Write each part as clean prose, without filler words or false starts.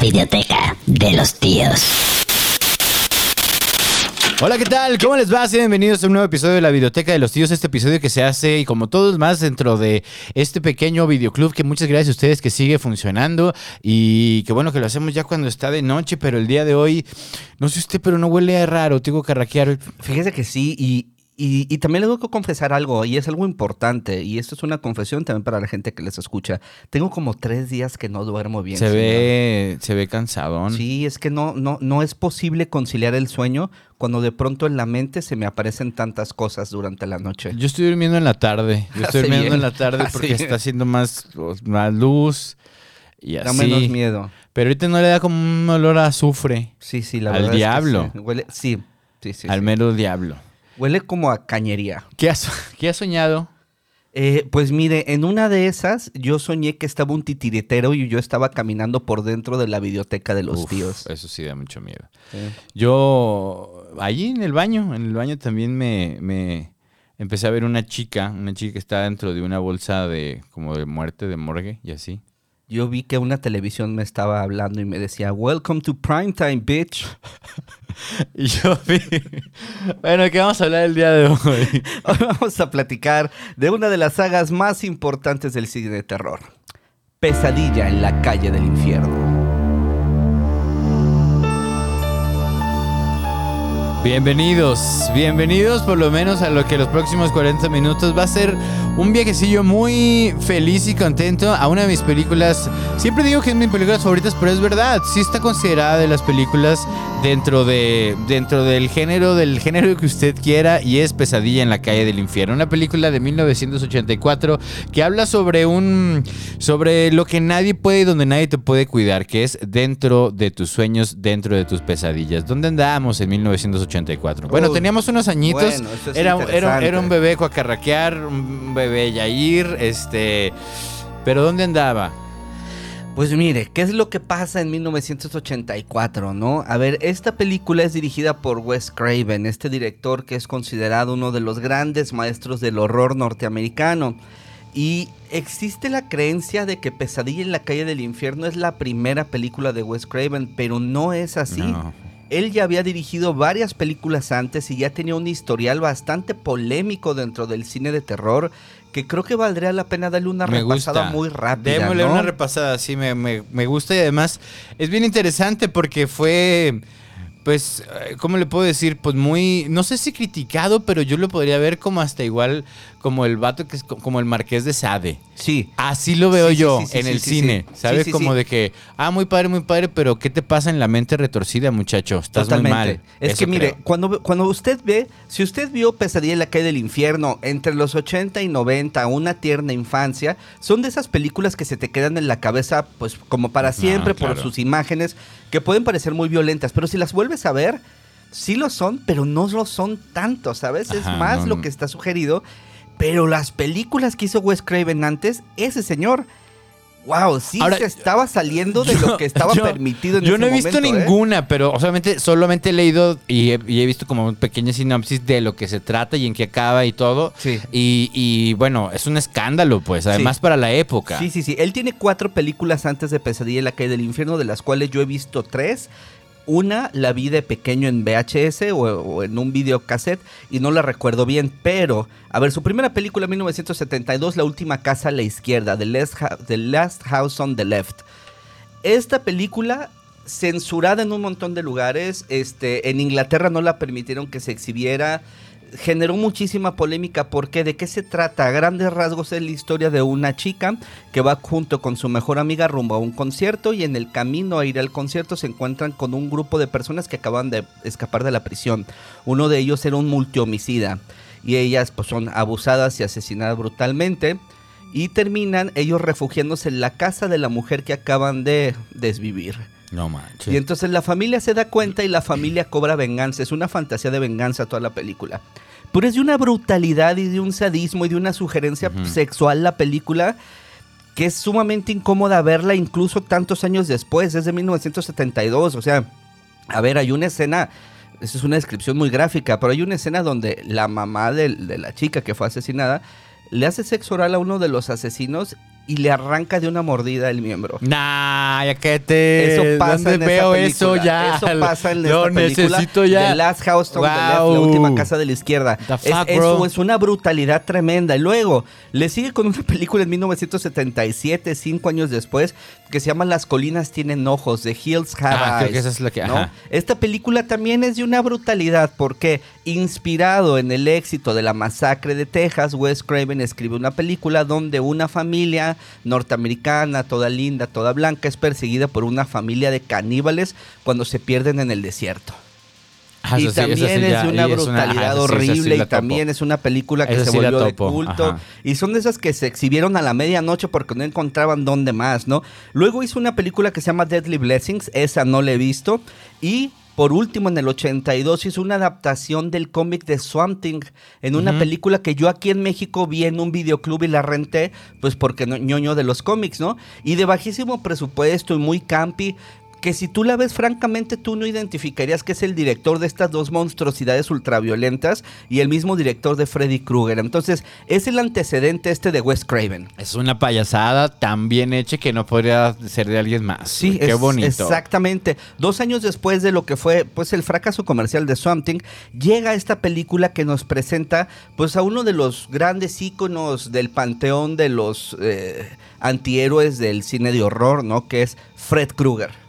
videoteca de los tíos. Hola, ¿qué tal? ¿Cómo les va? Sean bienvenidos a un nuevo episodio de la Videoteca de los Tíos. Este episodio que se hace, y como todos más, dentro de este pequeño videoclub que muchas gracias a ustedes que sigue funcionando. Y que bueno que lo hacemos ya cuando está de noche, pero el día de hoy, no sé usted, pero no huele raro, tengo que carraquear. Fíjese que sí, y también les tengo que confesar algo, y es algo importante, y esto es una confesión también para la gente que les escucha. Tengo como 3 días que no duermo bien. Se ve cansadón. Sí, es que no es posible conciliar el sueño cuando de pronto en la mente se me aparecen tantas cosas durante la noche. Yo estoy durmiendo en la tarde. Porque está haciendo más luz y así. Da menos miedo. Pero ahorita no le da como un olor a azufre. Sí, la al verdad diablo. es que sí. Huele, sí. Al mero diablo. Huele como a cañería. ¿Qué has soñado? Pues mire, en una de esas yo soñé que estaba un titiritero y yo estaba caminando por dentro de la videoteca de los tíos. Eso sí da mucho miedo. Sí. Yo, allí en el baño también me empecé a ver una chica que está dentro de una bolsa como de muerte, de morgue y así. Yo vi que una televisión me estaba hablando y me decía, "Welcome to primetime, bitch." Y yo vi... Bueno, ¿qué vamos a hablar el día de hoy? Hoy vamos a platicar de una de las sagas más importantes del cine de terror. Pesadilla en la calle del infierno. Bienvenidos por lo menos a lo que los próximos 40 minutos va a ser un viajecillo muy feliz y contento a una de mis películas. Siempre digo que es mis películas favoritas, pero es verdad, sí está considerada de las películas dentro del género que usted quiera, y es Pesadilla en la calle del infierno, una película de 1984 que habla sobre lo que nadie puede y donde nadie te puede cuidar, que es dentro de tus sueños, dentro de tus pesadillas. ¿Dónde andábamos en 1984? Bueno, teníamos unos añitos. Bueno, eso es era un bebé cuacarraquear, un bebé Yair, pero ¿dónde andaba? Pues mire, ¿qué es lo que pasa en 1984, no? A ver, esta película es dirigida por Wes Craven, este director que es considerado uno de los grandes maestros del horror norteamericano. Y existe la creencia de que Pesadilla en la calle del infierno es la primera película de Wes Craven, pero no es así. No. Él ya había dirigido varias películas antes y ya tenía un historial bastante polémico dentro del cine de terror, que creo que valdría la pena darle una repasada muy rápida. Démosle ¿no? una repasada, sí, me gusta, y además es bien interesante porque fue, pues, ¿cómo le puedo decir? Pues muy, no sé si criticado, pero yo lo podría ver como hasta igual, como el vato que es como el Marqués de Sade. Sí. Así lo veo yo en el sí, cine, sí. ¿sabes? Sí, como de que, muy padre, pero ¿qué te pasa en la mente retorcida, muchacho? Estás Totalmente. muy mal. Es Eso que mire, creo. cuando usted ve, si usted vio Pesadilla en la calle del infierno entre los 80 y 90, una tierna infancia, son de esas películas que se te quedan en la cabeza, pues como para siempre, claro. por sus imágenes, que pueden parecer muy violentas, pero si las vuelves a ver, sí lo son, pero no lo son tanto, ¿sabes? Es más lo que está sugerido. Pero las películas que hizo Wes Craven antes, ese señor, wow, sí. Ahora, se estaba saliendo de lo que estaba permitido en ese momento. Yo no he visto ninguna, pero solamente he leído y he visto como una pequeña sinopsis de lo que se trata y en qué acaba y todo. Sí. Y bueno, es un escándalo, pues, además para la época. Sí. Él tiene 4 películas antes de Pesadilla en la calle del infierno, de las cuales yo he visto 3. Una la vi de pequeño en VHS o en un videocassette y no la recuerdo bien, pero, a ver, su primera película en 1972, La última casa a la izquierda, The Last House on the Left. Esta película, censurada en un montón de lugares, en Inglaterra no la permitieron que se exhibiera, generó muchísima polémica. Porque ¿de qué se trata? A grandes rasgos es la historia de una chica que va junto con su mejor amiga rumbo a un concierto, y en el camino a ir al concierto se encuentran con un grupo de personas que acaban de escapar de la prisión. Uno de ellos era un multihomicida y ellas pues son abusadas y asesinadas brutalmente, y terminan ellos refugiándose en la casa de la mujer que acaban de desvivir. No manches. Y entonces la familia se da cuenta y la familia cobra venganza. Es una fantasía de venganza toda la película. Pero es de una brutalidad y de un sadismo y de una sugerencia sexual la película, que es sumamente incómoda verla incluso tantos años después. Es de 1972. O sea, a ver, hay una escena, esa es una descripción muy gráfica, pero hay una escena donde la mamá de la chica que fue asesinada le hace sexo oral a uno de los asesinos y le arranca de una mordida el miembro. Nah, ya cállate. Eso pasa ¿Dónde en veo esa eso película? ya? Eso pasa en Lo esta película. necesito ya. The Last House on the Left, la Wow. última casa de la izquierda. The fuck, bro. Eso es una brutalidad tremenda. Y luego le sigue con una película en 1977, 5 años después, que se llama Las colinas tienen ojos, The Hills Have Creo Eyes. que esa es la que... ¿no? Ajá. Esta película también es de una brutalidad porque, inspirado en el éxito de la masacre de Texas, Wes Craven escribe una película donde una familia norteamericana, toda linda, toda blanca, es perseguida por una familia de caníbales cuando se pierden en el desierto. Y Esa sí, también esa sí es ya- de una y es brutalidad esa sí horrible, la y también topo. es una película que Esa se sí la volvió de topo, culto. ajá. Y son de esas que se exhibieron a la medianoche porque no encontraban dónde más, ¿no? Luego hizo una película que se llama Deadly Blessings, esa no la he visto. Y por último, en el 82 hizo una adaptación del cómic de Swamp Thing en una película que yo aquí en México vi en un videoclub y la renté, pues porque ñoño de los cómics, ¿no? Y de bajísimo presupuesto y muy campi, que si tú la ves francamente tú no identificarías que es el director de estas dos monstruosidades ultraviolentas y el mismo director de Freddy Krueger. Entonces es el antecedente de Wes Craven. Es una payasada tan bien hecha que no podría ser de alguien más. Sí, Qué bonito. Exactamente. 2 años después de lo que fue pues el fracaso comercial de Swamp Thing, llega esta película que nos presenta pues a uno de los grandes íconos del panteón de los antihéroes del cine de horror, ¿no? Que es Fred Krueger.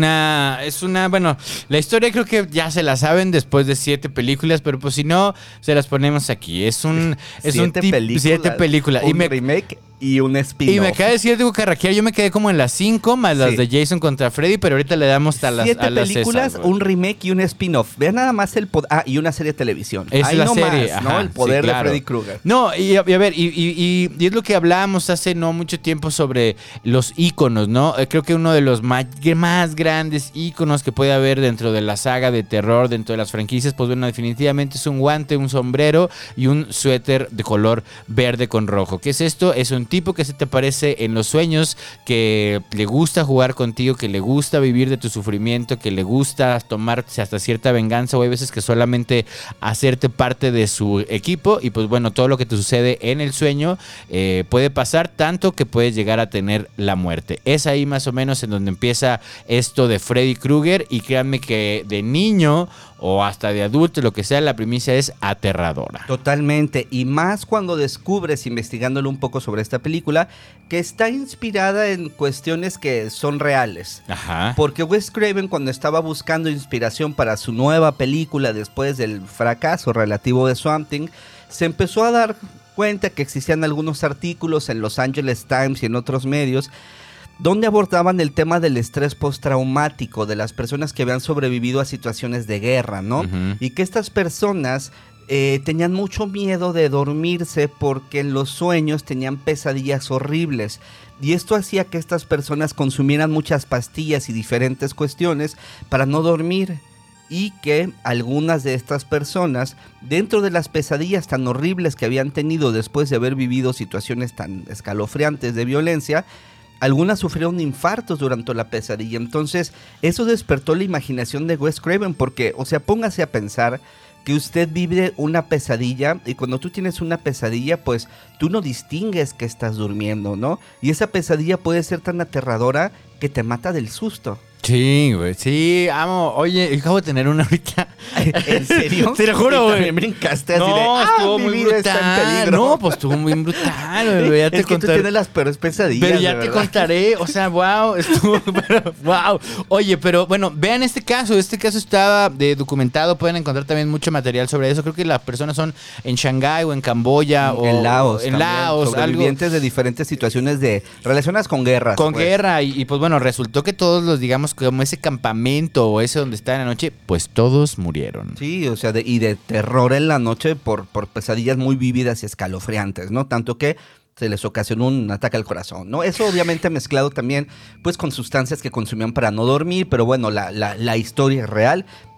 Bueno, la historia creo que ya se la saben después de 7 películas, pero pues si no, se las ponemos aquí. Es un 7 películas. 7 películas. Un remake y un spin-off. Y me acaba de decir algo carraquear, yo me quedé como en las 5 más las Sí. de Jason contra Freddy, pero ahorita le damos a las 7 a las películas, esas, güey. un remake y un spin-off. Vean nada más el poder. Y una serie de televisión. Es Ahí la no serie, más, ¿no? ajá, El poder sí, claro. de Freddy Krueger. No, y a ver, y es lo que hablábamos hace no mucho tiempo sobre los íconos, ¿no? Creo que uno de los más grandes íconos que puede haber dentro de la saga de terror, dentro de las franquicias, pues bueno, definitivamente es un guante, un sombrero y un suéter de color verde con rojo. ¿Qué es esto? Es un tipo que se te aparece en los sueños, que le gusta jugar contigo, que le gusta vivir de tu sufrimiento, que le gusta tomarse hasta cierta venganza, o hay veces que solamente hacerte parte de su equipo. Y pues bueno, todo lo que te sucede en el sueño puede pasar tanto que puedes llegar a tener la muerte. Es ahí más o menos en donde empieza esto de Freddy Krueger, y créanme que de niño o hasta de adulto, lo que sea, la primicia es aterradora. Totalmente, y más cuando descubres, investigándolo un poco sobre esta película, que está inspirada en cuestiones que son reales. Ajá. Porque Wes Craven, cuando estaba buscando inspiración para su nueva película después del fracaso relativo de Swamp Thing, se empezó a dar cuenta que existían algunos artículos en Los Angeles Times y en otros medios donde abordaban el tema del estrés postraumático de las personas que habían sobrevivido a situaciones de guerra, ¿no? Uh-huh. Y que estas personas tenían mucho miedo de dormirse porque en los sueños tenían pesadillas horribles. Y esto hacía que estas personas consumieran muchas pastillas y diferentes cuestiones para no dormir. Y que algunas de estas personas, dentro de las pesadillas tan horribles que habían tenido después de haber vivido situaciones tan escalofriantes de violencia, algunas sufrieron infartos durante la pesadilla. Entonces, eso despertó la imaginación de Wes Craven porque, o sea, póngase a pensar que usted vive una pesadilla y cuando tú tienes una pesadilla, pues tú no distingues que estás durmiendo, ¿no? Y esa pesadilla puede ser tan aterradora que te mata del susto. Sí, güey, sí, amo. Oye, acabo de tener una ahorita. ¿En serio? Te lo juro, Y güey. también brincaste así No, estuvo mi muy vida está en brutal. peligro. No, pues estuvo muy brutal, güey. Ya te Es que tú contaré. tienes las peores pesadillas. Pero ya de te verdad. contaré, o sea, wow, estuvo, wow. Oye, pero bueno, vean este caso estaba documentado, pueden encontrar también mucho material sobre eso. Creo que las personas son en Shanghái o en Camboya o En Laos. en también, Laos, algo sobrevivientes de diferentes situaciones relacionadas con guerras. con pues. guerra y pues bueno, resultó que todos los, digamos, como ese campamento o ese donde está en la noche, pues todos murieron. Sí, o sea, de terror en la noche por pesadillas muy vívidas y escalofriantes, ¿no? Tanto que se les ocasionó un ataque al corazón, ¿no? Eso obviamente mezclado también, pues, con sustancias que consumían para no dormir, pero bueno, la historia es real.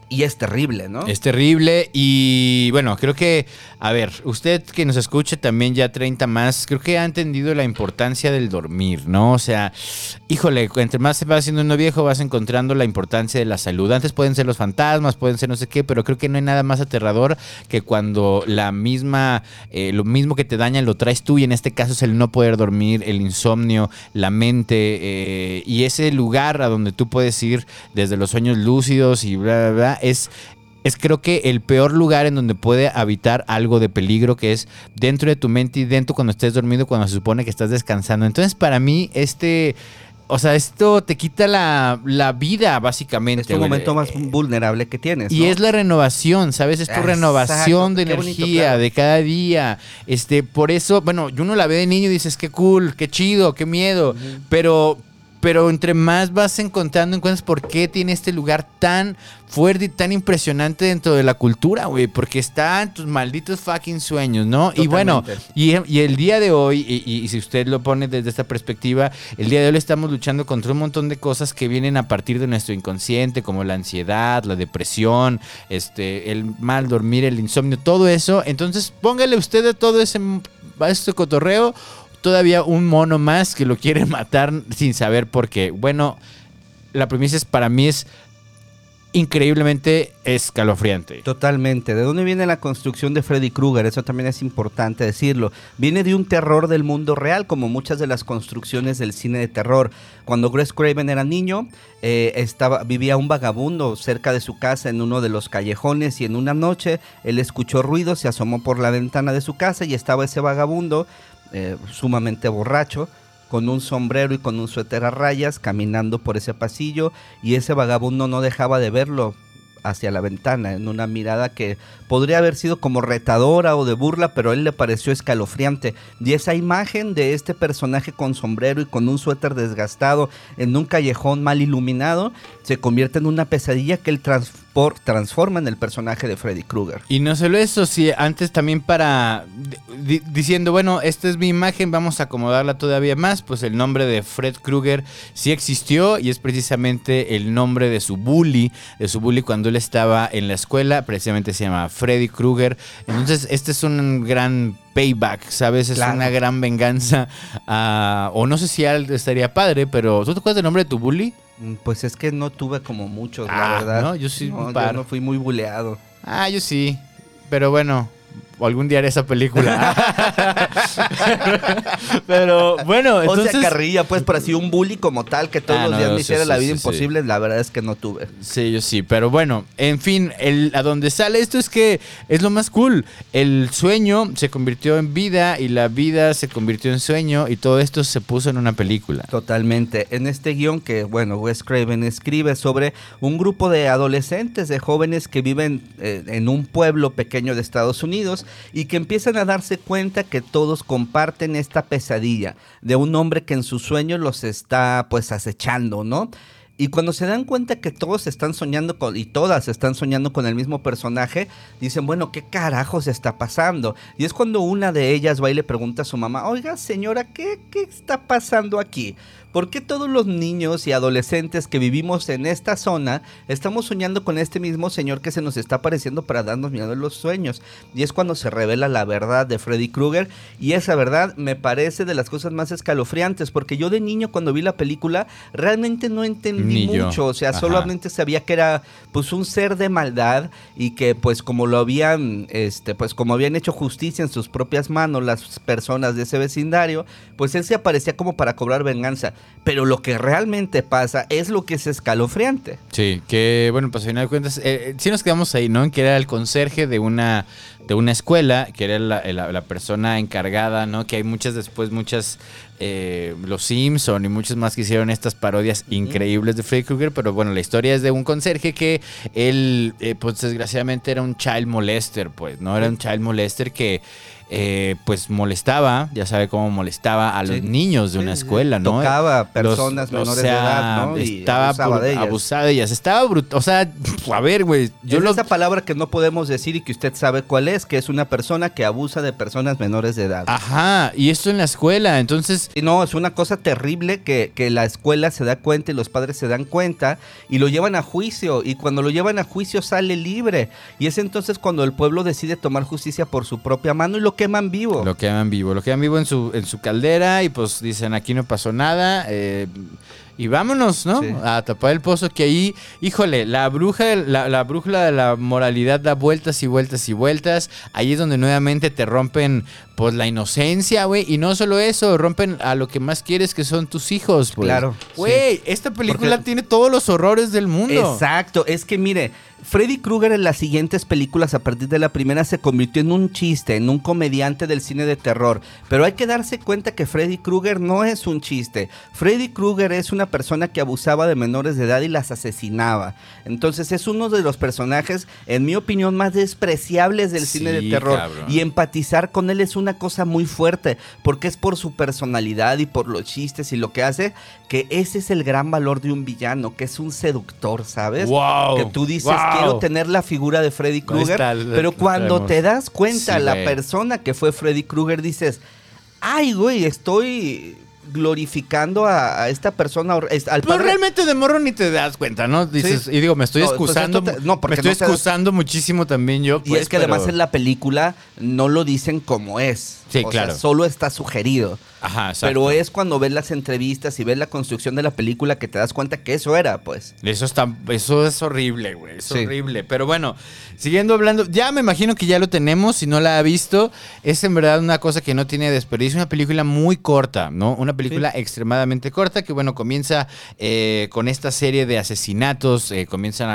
Y es terrible, ¿no? Es terrible y bueno, creo que, a ver, usted que nos escuche también ya 30 más, creo que ha entendido la importancia del dormir, ¿no? O sea, híjole, entre más se va haciendo uno viejo vas encontrando la importancia de la salud. Antes pueden ser los fantasmas, pueden ser no sé qué, pero creo que no hay nada más aterrador que cuando lo mismo que te daña lo traes tú, y en este caso es el no poder dormir, el insomnio, la mente y ese lugar a donde tú puedes ir desde los sueños lúcidos y bla, bla, bla. Es creo que el peor lugar en donde puede habitar algo de peligro, que es dentro de tu mente y dentro cuando estés dormido, cuando se supone que estás descansando. Entonces, para mí, esto te quita la vida, básicamente. Es tu momento más vulnerable que tienes, y ¿no? es la renovación, ¿sabes? Es tu renovación de energía, bonito, claro, de cada día. Por eso, bueno, uno la ve de niño y dices, qué cool, qué chido, qué miedo. Pero entre más vas encuentras por qué tiene este lugar tan fuerte y tan impresionante dentro de la cultura, güey. Porque está en tus malditos fucking sueños, ¿no? Totalmente. Y bueno, y el día de hoy, y si usted lo pone desde esta perspectiva, el día de hoy estamos luchando contra un montón de cosas que vienen a partir de nuestro inconsciente, como la ansiedad, la depresión, el mal dormir, el insomnio, todo eso. Entonces, póngale usted de todo ese cotorreo todavía un mono más que lo quiere matar sin saber por qué. Bueno, la premisa para mí es increíblemente escalofriante. Totalmente. ¿De dónde viene la construcción de Freddy Krueger? Eso también es importante decirlo. Viene de un terror del mundo real, como muchas de las construcciones del cine de terror. Cuando Wes Craven era niño, vivía un vagabundo cerca de su casa en uno de los callejones, y en una noche él escuchó ruido, se asomó por la ventana de su casa y estaba ese vagabundo sumamente borracho, con un sombrero y con un suéter a rayas, caminando por ese pasillo, y ese vagabundo no dejaba de verlo hacia la ventana, en una mirada que podría haber sido como retadora o de burla, pero a él le pareció escalofriante. Y esa imagen de este personaje con sombrero y con un suéter desgastado en un callejón mal iluminado se convierte en una pesadilla que él transforma en el personaje de Freddy Krueger. Y no solo eso, si antes también diciendo, bueno, esta es mi imagen, vamos a acomodarla todavía más, pues el nombre de Fred Krueger sí existió, y es precisamente el nombre de su bully cuando él estaba en la escuela, precisamente se llama Freddy Krueger. Entonces este es un gran payback, ¿sabes? Es claro, una gran venganza, o no sé si estaría padre, pero ¿tú te acuerdas del nombre de tu bully? Pues es que no tuve como muchos, la verdad. No, yo sí, yo no fui muy buleado. Yo sí, pero bueno, algún día haré esa película. Pero bueno, entonces... O sea, carrilla, pues, pero así un bully como tal, que todos los días me hiciera la vida imposible, la verdad es que no tuve. Sí, yo sí, pero bueno, en fin, a donde sale esto es que es lo más cool. El sueño se convirtió en vida y la vida se convirtió en sueño, y todo esto se puso en una película. Totalmente. En este guión que, bueno, Wes Craven escribe sobre un grupo de adolescentes, de jóvenes que viven en un pueblo pequeño de Estados Unidos, y que empiezan a darse cuenta que todos comparten esta pesadilla de un hombre que en sus sueños los está pues acechando, ¿no? Y cuando se dan cuenta que todos están soñando y todas están soñando con el mismo personaje, dicen, bueno, ¿qué carajos está pasando? Y es cuando una de ellas va y le pregunta a su mamá, oiga, señora, ¿qué está pasando aquí? ¿Por qué todos los niños y adolescentes que vivimos en esta zona estamos soñando con este mismo señor que se nos está apareciendo para darnos miedo en los sueños? Y es cuando se revela la verdad de Freddy Krueger, y esa verdad me parece de las cosas más escalofriantes, porque yo de niño cuando vi la película realmente no entendí mucho, o sea, solamente sabía que era pues un ser de maldad, y que pues como lo habían como habían hecho justicia en sus propias manos las personas de ese vecindario, pues él se aparecía como para cobrar venganza. Pero lo que realmente pasa es lo que es escalofriante. Sí, que bueno, pues al final de cuentas, sí nos quedamos ahí, ¿no? Que era el conserje de una escuela, que era la persona encargada, ¿no? Que hay muchas, los Simpson y muchos más que hicieron estas parodias increíbles de Freddy Krueger, pero bueno, la historia es de un conserje que él, pues desgraciadamente era un child molester, pues, ¿no? Era un child molester que... pues molestaba, ya sabe cómo molestaba a los niños de una escuela, ¿no? Tocaba a personas menores de edad, ¿no? Y estaba abusada de ellas. Estaba brutal. O sea, a ver, güey. Esa palabra que no podemos decir y que usted sabe cuál 3, que es una persona que abusa de personas menores de edad. Ajá, y esto en la escuela, entonces... Y no, es una cosa terrible que la escuela se da cuenta y los padres se dan cuenta y lo llevan a juicio, y cuando lo llevan a juicio sale libre, y es entonces cuando el pueblo decide tomar justicia por su propia mano y lo queman vivo. Lo queman vivo en su caldera y pues dicen aquí no pasó nada, y vámonos, ¿no? Sí. A tapar el pozo, que ahí, híjole, la brújula de la moralidad da vueltas y vueltas y vueltas. Ahí es donde nuevamente te rompen, pues, la inocencia, güey. Y no solo eso, rompen a lo que más quieres, que son tus hijos, pues. Claro. Güey, Sí. esta película Porque... tiene todos los horrores del mundo. Exacto, es que mire, Freddy Krueger en las siguientes películas a partir de la primera se convirtió en un chiste, en un comediante del cine de terror, pero hay que darse cuenta que Freddy Krueger no es un chiste. Freddy Krueger es una persona que abusaba de menores de edad y las asesinaba. Entonces es uno de los personajes, en mi opinión, más despreciables del cine de terror, cabrón. y empatizar con él es una cosa muy fuerte, porque es por su personalidad y por los chistes y lo que hace, que ese es el gran valor de un villano, que es un seductor, ¿sabes? Wow, Que tú dices, wow. quiero tener la figura de Freddy Krueger, pero cuando te das cuenta Sí, la güey. persona que fue Freddy Krueger, dices, ay, güey, estoy glorificando a esta persona, al Pues padre. realmente de morro ni te das cuenta, ¿no? Dices, Sí. y digo, me estoy No, pues excusando, esto no, porque me estoy no te das- excusando muchísimo también yo. Y Pues, es que pero- además en la película no lo dicen como es. Sí, o claro. sea, solo está sugerido. Ajá, exacto. Pero es cuando ves las entrevistas y ves la construcción de la película que te das cuenta que eso era, pues. Eso es horrible, güey. Es Sí. horrible. Pero bueno, siguiendo hablando, ya me imagino que ya lo tenemos. Si no la ha visto, es en verdad una cosa que no tiene desperdicio. Una película muy corta, ¿no? Una película extremadamente corta que, bueno, comienza con esta serie de asesinatos. Comienzan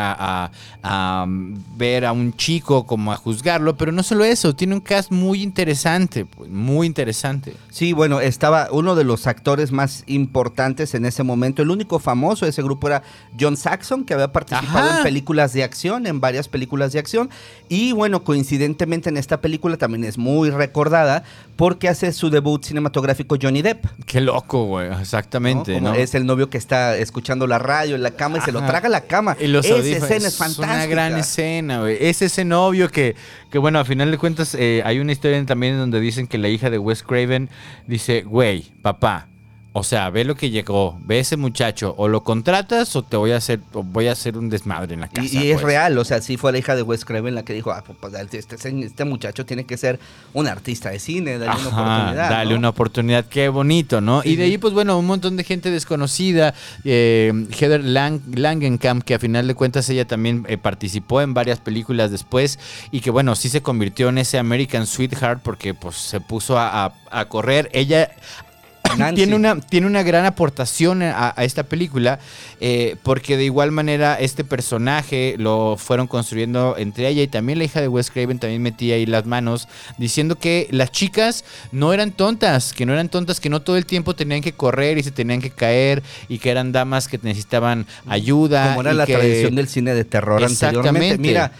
a ver a un chico, como a juzgarlo. Pero no solo eso, tiene un cast muy interesante, pues, muy interesante. Sí, bueno, estaba uno de los actores más importantes en ese momento. El único famoso de ese grupo era John Saxon, que había participado Ajá. en películas de acción, en varias películas de acción. Y bueno, coincidentemente en esta película también es muy recordada porque hace su debut cinematográfico Johnny Depp. Qué loco, güey. Exactamente, Como ¿no? es el novio que está escuchando la radio en la cama y se lo Ajá. traga a la cama. Y los Esa audífonos, escena es fantástica. una gran escena, güey. Es ese novio que bueno, a final de cuentas, hay una historia también donde dicen que la hija de Wes Craven dice, güey, papá, o sea, ve lo que llegó, ve ese muchacho, o lo contratas o voy a hacer un desmadre en la casa. Y es pues. real, o sea, sí fue la hija de Wes Craven la que dijo, pues, este muchacho tiene que ser un artista de cine, dale una Ajá, oportunidad. dale ¿no? una oportunidad, qué bonito, ¿no? Y de ahí, pues bueno, un montón de gente desconocida, Heather Langenkamp, que a final de cuentas ella también participó en varias películas después, y que bueno, sí se convirtió en ese American Sweetheart, porque pues se puso a correr. Ella... Nancy. Tiene una gran aportación a esta película, porque de igual manera este personaje lo fueron construyendo entre ella y también la hija de Wes Craven también metía ahí las manos, diciendo que las chicas no eran tontas, que no todo el tiempo tenían que correr y se tenían que caer, y que eran damas que necesitaban ayuda. Como era y la que... tradición del cine de terror anteriormente. Exactamente. Mira,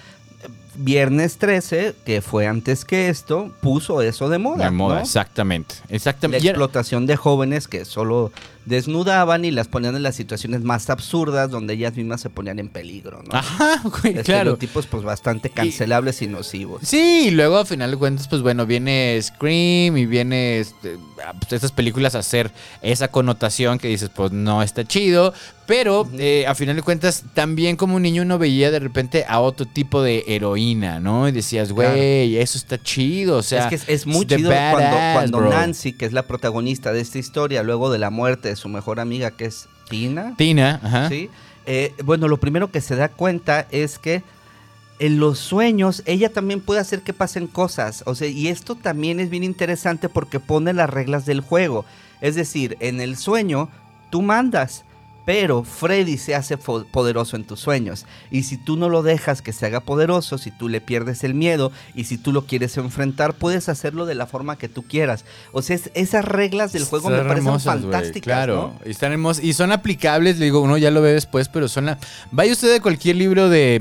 Viernes 13, que fue antes que esto, puso eso de moda. De moda, ¿no? exactamente. La Y era- explotación de jóvenes que solo desnudaban y las ponían en las situaciones más absurdas donde ellas mismas se ponían en peligro, ¿no? Ajá, güey, claro. Estereotipos pues bastante cancelables y nocivos. Sí, y luego a final de cuentas, pues bueno, viene Scream y viene pues, estas películas a hacer esa connotación que dices, pues no está chido, pero a final de cuentas también como un niño uno veía de repente a otro tipo de heroína, ¿no? Y decías, güey, eso está chido, o sea... Es que es muy the chido badass, cuando bro. Nancy, que es la protagonista de esta historia, luego de la muerte de su mejor amiga, que es Tina, Ajá. ¿sí? Bueno, lo primero que se da cuenta es que en los sueños ella también puede hacer que pasen cosas. O sea, y esto también es bien interesante porque pone las reglas del juego. Es decir, en el sueño tú mandas, pero Freddy se hace poderoso en tus sueños. Y si tú no lo dejas que se haga poderoso, si tú le pierdes el miedo y si tú lo quieres enfrentar, puedes hacerlo de la forma que tú quieras. O sea, esas reglas del juego me Están parecen hermosas, güey, fantásticas, claro, ¿no? y están hermosas y son aplicables, le digo, uno ya lo ve después, pero vaya usted de cualquier libro de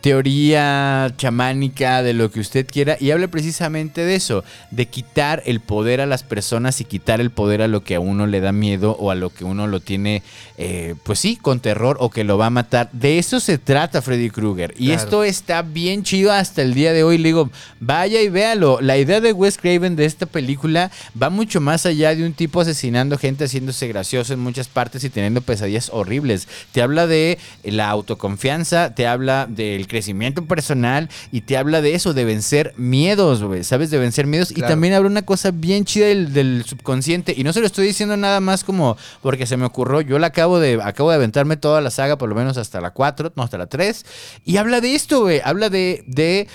teoría chamánica, de lo que usted quiera, y habla precisamente de eso, de quitar el poder a las personas y quitar el poder a lo que a uno le da miedo o a lo que uno lo tiene, pues sí, con terror o que lo va a matar. De eso se trata Freddy Krueger. Y Claro. esto está bien chido hasta el día de hoy. Le digo, vaya y véalo. La idea de Wes Craven de esta película va mucho más allá de un tipo asesinando gente, haciéndose gracioso en muchas partes y teniendo pesadillas horribles. Te habla de la autoconfianza, te habla del crecimiento personal y te habla de eso, de vencer miedos, güey, ¿sabes? De vencer miedos. Claro. Y también habla una cosa bien chida del subconsciente. Y no se lo estoy diciendo nada más como porque se me ocurrió. Yo acabo de aventarme toda la saga, por lo menos hasta la 4, no, hasta la 3. Y habla de esto, güey. Habla de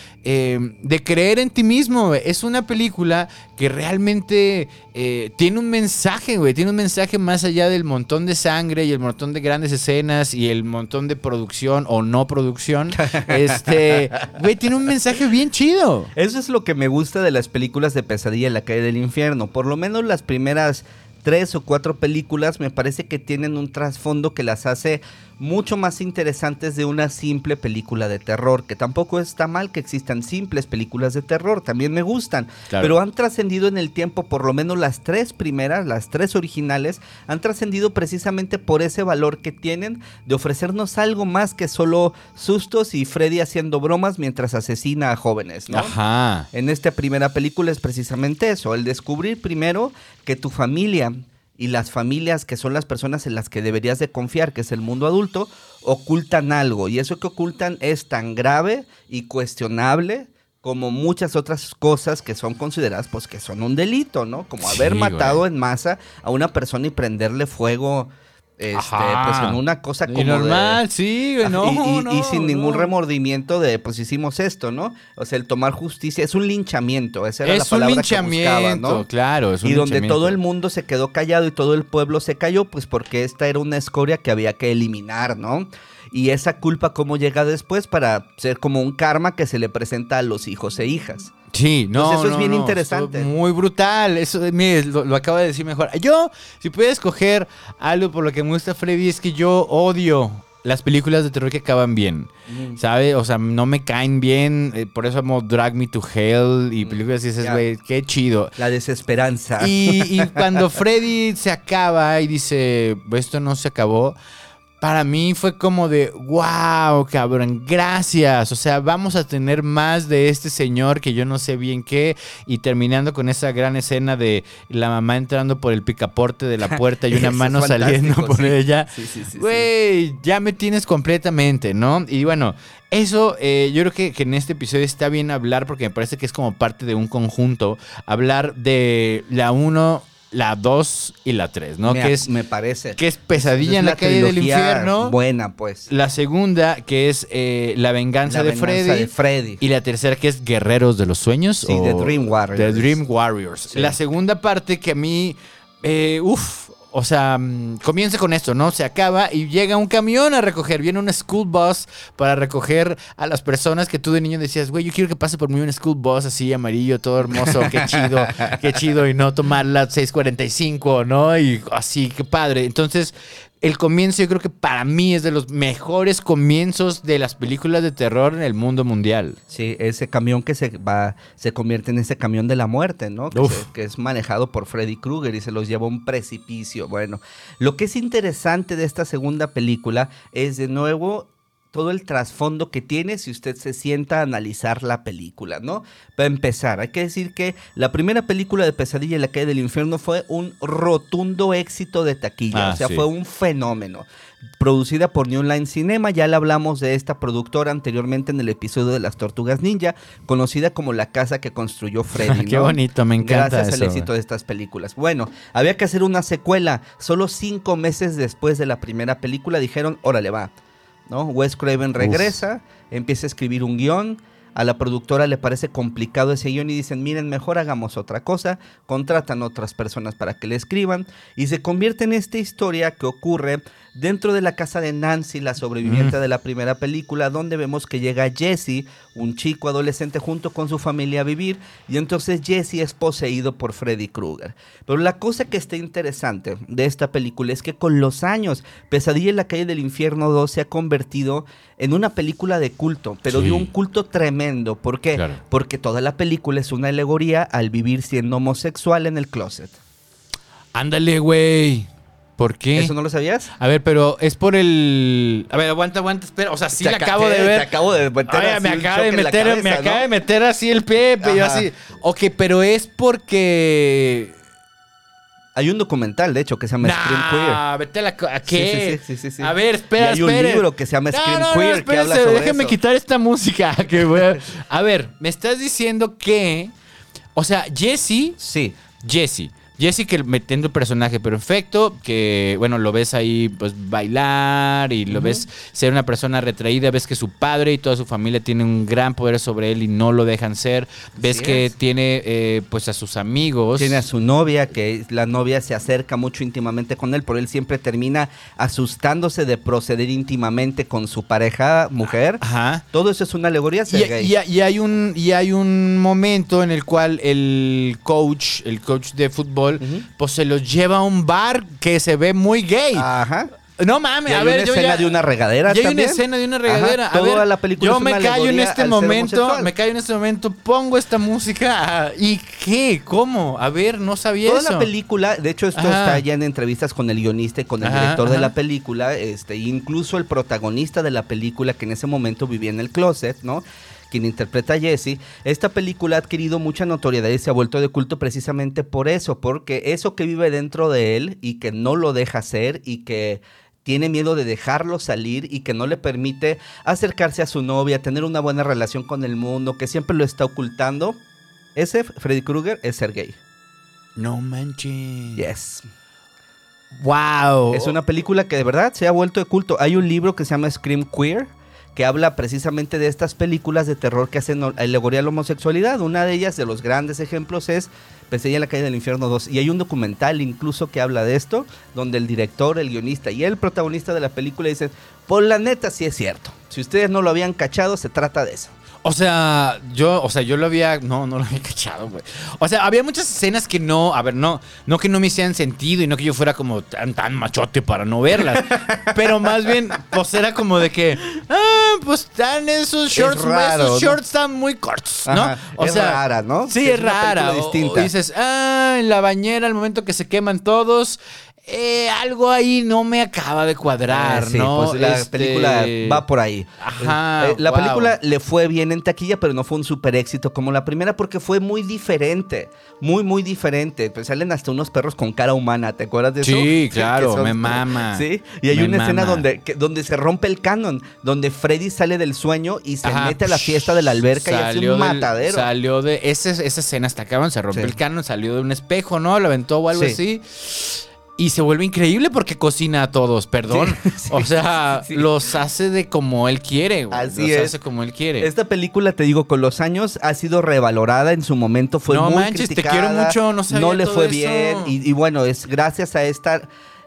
creer en ti mismo, güey. Es una película que realmente tiene un mensaje, güey. Tiene un mensaje más allá del montón de sangre y el montón de grandes escenas y el montón de producción o no producción. Güey, tiene un mensaje bien chido. Eso es lo que me gusta de las películas de Pesadilla en la calle del infierno. Por lo menos las primeras 3 o 4 películas me parece que tienen un trasfondo que las hace mucho más interesantes de una simple película de terror, que tampoco está mal que existan simples películas de terror, también me gustan, Claro. pero han trascendido en el tiempo. Por lo menos las 3 primeras, las 3 originales, han trascendido precisamente por ese valor que tienen de ofrecernos algo más que solo sustos y Freddy haciendo bromas mientras asesina a jóvenes, ¿no? Ajá. En esta primera película es precisamente eso, el descubrir primero que tu familia y las familias, que son las personas en las que deberías de confiar, que es el mundo adulto, ocultan algo, y eso que ocultan es tan grave y cuestionable como muchas otras cosas que son consideradas, pues, que son un delito, ¿no? Como haber Sí, matado güey. en masa a una persona y prenderle fuego, Ajá. pues, en una cosa como Y normal, de... sí, güey, no, y sin ningún no. remordimiento de, pues hicimos esto, ¿no? O sea, el tomar justicia es un linchamiento, esa era la Es un palabra que buscaba, linchamiento, ¿no? claro. Es un Y donde linchamiento. todo el mundo se quedó callado y todo el pueblo se cayó, pues porque esta era una escoria que había que eliminar, ¿no? Y esa culpa cómo llega después para ser como un karma que se le presenta a los hijos e hijas. Sí, no, Entonces, eso es bien no, interesante. estuvo muy brutal. Eso, mire, lo acabo de decir mejor. Yo, si pudiera escoger algo por lo que me gusta Freddy, es que yo odio las películas de terror que acaban bien, ¿sabe? O sea, no me caen bien. Por eso amo Drag Me to Hell y películas y dices, Ya. güey, qué chido. La desesperanza. Y cuando Freddy se acaba y dice, esto no se acabó, para mí fue como de, wow, cabrón, gracias. O sea, vamos a tener más de este señor que yo no sé bien qué. Y terminando con esa gran escena de la mamá entrando por el picaporte de la puerta y una Eso es mano fantástico, saliendo por sí. ella. Sí. Güey, ya me tienes completamente, ¿no? Y bueno, eso yo creo que en este episodio está bien hablar porque me parece que es como parte de un conjunto. Hablar de la 1, la 2 y la 3, ¿no? Me parece. Que es Pesadilla en la calle del infierno. Buena, pues. La segunda, que es La venganza, de, Freddy, Y la tercera, que es Guerreros de los Sueños. Sí, The Dream Warriors. The Dream Warriors. Sí. La segunda parte que a mí, o sea, comienza con esto, ¿no? Se acaba y llega un camión a recoger. Viene una school bus para recoger a las personas que tú de niño decías, güey, yo quiero que pase por mí un school bus así amarillo, todo hermoso, qué chido, y no tomar la 6:45, ¿no? Y así, qué padre. Entonces, el comienzo yo creo que para mí es de los mejores comienzos de las películas de terror en el mundo mundial. Sí, ese camión que se convierte en ese camión de la muerte, ¿no? Que es manejado por Freddy Krueger y se los lleva a un precipicio. Bueno, lo que es interesante de esta segunda película es de nuevo todo el trasfondo que tiene si usted se sienta a analizar la película, ¿no? Para empezar, hay que decir que la primera película de Pesadilla en la calle del infierno fue un rotundo éxito de taquilla, sí. fue un fenómeno. Producida por New Line Cinema, ya le hablamos de esta productora anteriormente en el episodio de Las Tortugas Ninja, conocida como la casa que construyó Freddy, Qué ¿no? bonito, me encanta Gracias eso, al éxito de estas películas. Bueno, había que hacer una secuela, solo 5 meses después de la primera película dijeron, órale va, ¿no? Wes Craven regresa, empieza a escribir un guión, a la productora le parece complicado ese guión y dicen, miren, mejor hagamos otra cosa, contratan otras personas para que le escriban y se convierte en esta historia que ocurre dentro de la casa de Nancy, la sobreviviente de la primera película, donde vemos que llega Jesse, un chico adolescente junto con su familia a vivir, y entonces Jesse es poseído por Freddy Krueger. Pero la cosa que está interesante de esta película es que con los años, Pesadilla en la calle del infierno 2 se ha convertido en una película de culto, pero de un culto tremendo. ¿Por qué? Claro. Porque toda la película es una alegoría al vivir siendo homosexual en el closet. Ándale, güey. ¿Por qué? ¿Eso no lo sabías? A ver, pero es por el... A ver, aguanta, espera. O sea, sí la acabo de ver. Te acabo de meter Oye, así me un acaba choque de en la meter, cabeza, me ¿no? acaba de meter así el pie, y yo Ajá. así. Ok, pero es porque... Hay un documental, de hecho, que se llama Scream Queer. Vete a la... ¿A qué? Sí. A ver, espera, Y hay un libro que se llama Scream Queer que habla sobre déjeme eso. quitar esta música. Que voy a ver, me estás diciendo que... O sea, Jesse que metiendo el personaje perfecto, que bueno, lo ves ahí pues bailar y lo ves ser una persona retraída, ves que su padre y toda su familia tienen un gran poder sobre él y no lo dejan ser, ves Así que es. tiene pues a sus amigos. Tiene a su novia, que la novia se acerca mucho íntimamente con él, pero él siempre termina asustándose de proceder íntimamente con su pareja mujer. Ajá. Todo eso es una alegoría a ser gay. Y hay un momento en el cual el coach de fútbol, pues se los lleva a un bar que se ve muy gay. Ajá. No mames, Y hay a ver, una yo escena ya... de una regadera Y hay también. una escena de una regadera. Ajá, A ver, toda la película yo es una me callo en alegoría este al ser momento, homosexual. pongo esta música. ¿Y qué? ¿Cómo? A ver, no sabía Toda eso. la película, de hecho esto Ajá. está ya en entrevistas con el guionista y con el Ajá, director de ajá. la película, incluso el protagonista de la película que en ese momento vivía en el closet, ¿no? Quien interpreta a Jesse. Esta película ha adquirido mucha notoriedad y se ha vuelto de culto precisamente por eso, porque eso que vive dentro de él y que no lo deja ser y que tiene miedo de dejarlo salir y que no le permite acercarse a su novia, tener una buena relación con el mundo, que siempre lo está ocultando. Ese Freddy Krueger es ser gay. No manches. Yes. Wow. Es una película que de verdad se ha vuelto de culto. Hay un libro que se llama Scream Queer, que habla precisamente de estas películas de terror que hacen alegoría a la homosexualidad. Una de ellas, de los grandes ejemplos, es Pesadilla en la calle del infierno 2. Y hay un documental incluso que habla de esto, donde el director, el guionista y el protagonista de la película dicen, por la neta sí es cierto. Si ustedes no lo habían cachado, se trata de eso. O sea, yo lo había... No lo había cachado, güey. O sea, había muchas escenas que no... A ver, no que no me hicieran sentido y no que yo fuera como tan machote para no verlas. Pero más bien, pues era como de que... pues están esos shorts, raro, esos ¿no? shorts están muy cortos, ¿no? Ajá, es rara, ¿no? Sí, Sí, es es una rara. película distinta. O dices, en la bañera, al momento que se queman todos... algo ahí no me acaba de cuadrar, Sí, ¿no? pues la película va por ahí. Ajá, La wow. película le fue bien en taquilla, pero no fue un super éxito como la primera porque fue muy diferente. Muy diferente. Pues salen hasta unos perros con cara humana, ¿te acuerdas de eso? Sí, claro, Que son- me mama. Sí, y hay Me una escena mama. donde se rompe el canon, donde Freddy sale del sueño y se Ajá. mete a la fiesta de la alberca y hace un matadero. Salió de... Esa escena está cabrón, se rompió Sí. el canon, salió de un espejo, ¿no? Lo aventó o algo Sí. así. Y se vuelve increíble porque cocina a todos, perdón. Sí, o sea, sí. los hace de como él quiere, güey. Así los es. hace como él quiere. Esta película, te digo, con los años ha sido revalorada en su momento, fue No muy manches, te criticada. quiero mucho, no sabía No le todo fue eso. bien y bueno, es gracias a esta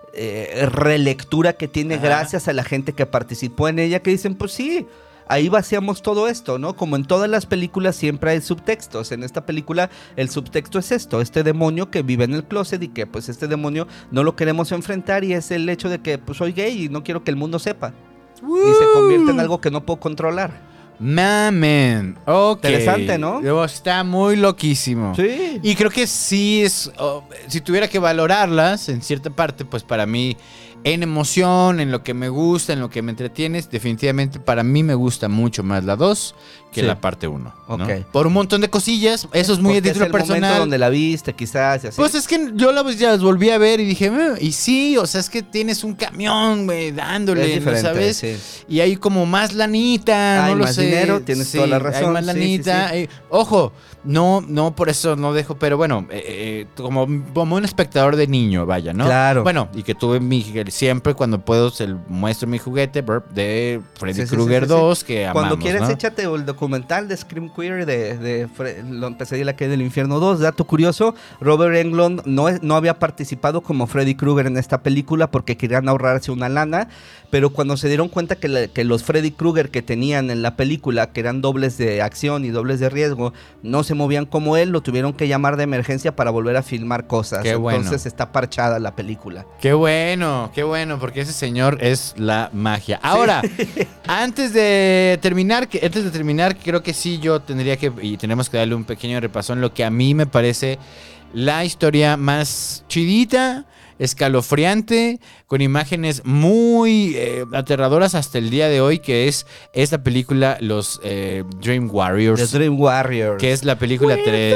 relectura que tiene, Ajá. gracias a la gente que participó en ella, que dicen, pues sí, ahí vaciamos todo esto, ¿no? Como en todas las películas siempre hay subtextos. En esta película el subtexto es esto, este demonio que vive en el closet y que pues este demonio no lo queremos enfrentar y es el hecho de que pues soy gay y no quiero que el mundo sepa. Y se convierte en algo que no puedo controlar. Mamen. Ok. Interesante, ¿no? Está muy loquísimo. Sí. Y creo que sí es... si tuviera que valorarlas en cierta parte, pues para mí, en emoción, en lo que me gusta, en lo que me entretienes, definitivamente para mí me gusta mucho más la 2 que Sí. la parte 1. ¿no? Ok. Por un montón de cosillas. Eso es muy a Porque título es el momento personal. donde la viste, quizás, y así. Pues es que yo ya las volví a ver y dije, y sí, o sea, es que tienes un camión, güey, dándole, Es ¿no diferente, sabes? sí. Y hay como más lanita, Hay no lo más sé. dinero, tienes toda la razón, Hay más sí, lanita. sí, Ojo, no, por eso no dejo, pero bueno, como un espectador de niño, vaya, ¿no? Claro. Bueno, y que tuve mi siempre cuando puedo se muestro mi juguete de Freddy Sí, Krueger 2 que amamos, Cuando quieres, ¿no? échate el documental de Scream Queer de Pesadilla en la calle del infierno 2. Dato curioso, Robert Englund no había participado como Freddy Krueger en esta película porque querían ahorrarse una lana, pero cuando se dieron cuenta que los Freddy Krueger que tenían en la película, que eran dobles de acción y dobles de riesgo, no se movían como él, lo tuvieron que llamar de emergencia para volver a filmar cosas. Qué bueno. Entonces está parchada la película. Qué bueno, porque ese señor es la magia. Ahora, antes de terminar, creo que sí yo tenemos que darle un pequeño repasón lo que a mí me parece la historia más chidita, escalofriante, con imágenes muy aterradoras hasta el día de hoy, que es esta película, los Dream Warriors. The Dream Warriors. Que es la película 3.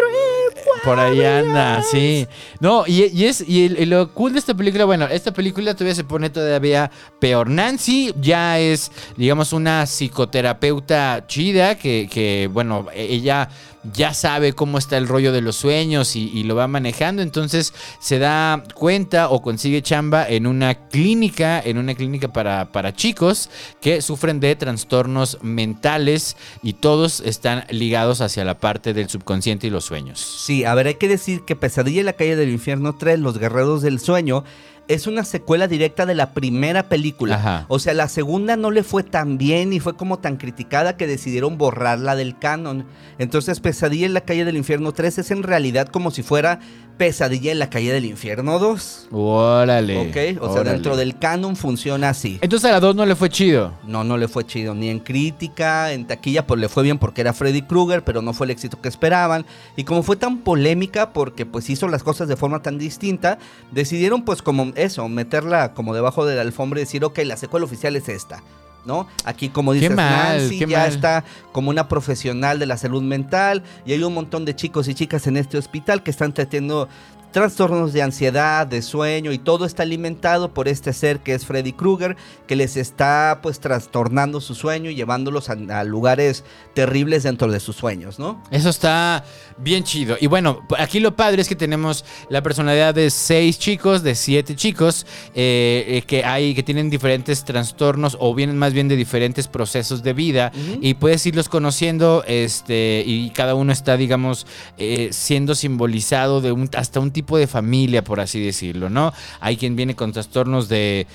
Por ahí anda, sí. No, y lo cool de esta película, bueno, esta película todavía se pone todavía peor. Nancy ya es, digamos, una psicoterapeuta chida que bueno, ella ya sabe cómo está el rollo de los sueños y lo va manejando, entonces se da cuenta o consigue chamba en una clínica para chicos que sufren de trastornos mentales y todos están ligados hacia la parte del subconsciente y los sueños. Sí, a ver, hay que decir que Pesadilla en la calle del infierno 3, Los Guerreros del Sueño, es una secuela directa de la primera película. Ajá. O sea, la segunda no le fue tan bien y fue como tan criticada que decidieron borrarla del canon. Entonces, Pesadilla en la calle del infierno 3 es en realidad como si fuera Pesadilla en la calle del infierno 2. Órale. Ok, o sea, dentro del canon funciona así. Entonces a la 2 no le fue chido. No le fue chido, ni en crítica, en taquilla, pues le fue bien porque era Freddy Krueger, pero no fue el éxito que esperaban. Y como fue tan polémica porque pues hizo las cosas de forma tan distinta, decidieron pues como eso, meterla como debajo de la alfombra y decir, ok, la secuela oficial es esta, ¿no? Aquí, como dices, Nancy ya está como una profesional de la salud mental y hay un montón de chicos y chicas en este hospital que están teniendo trastornos de ansiedad, de sueño, y todo está alimentado por este ser que es Freddy Krueger, que les está pues trastornando su sueño y llevándolos a lugares terribles dentro de sus sueños, ¿no? Eso está bien chido. Y bueno, aquí lo padre es que tenemos la personalidad de 6 chicos, de 7 chicos, que tienen diferentes trastornos o vienen más bien de diferentes procesos de vida, y puedes irlos conociendo, y cada uno está, digamos, siendo simbolizado de hasta un tipo de familia, por así decirlo, ¿no? Hay quien viene con trastornos de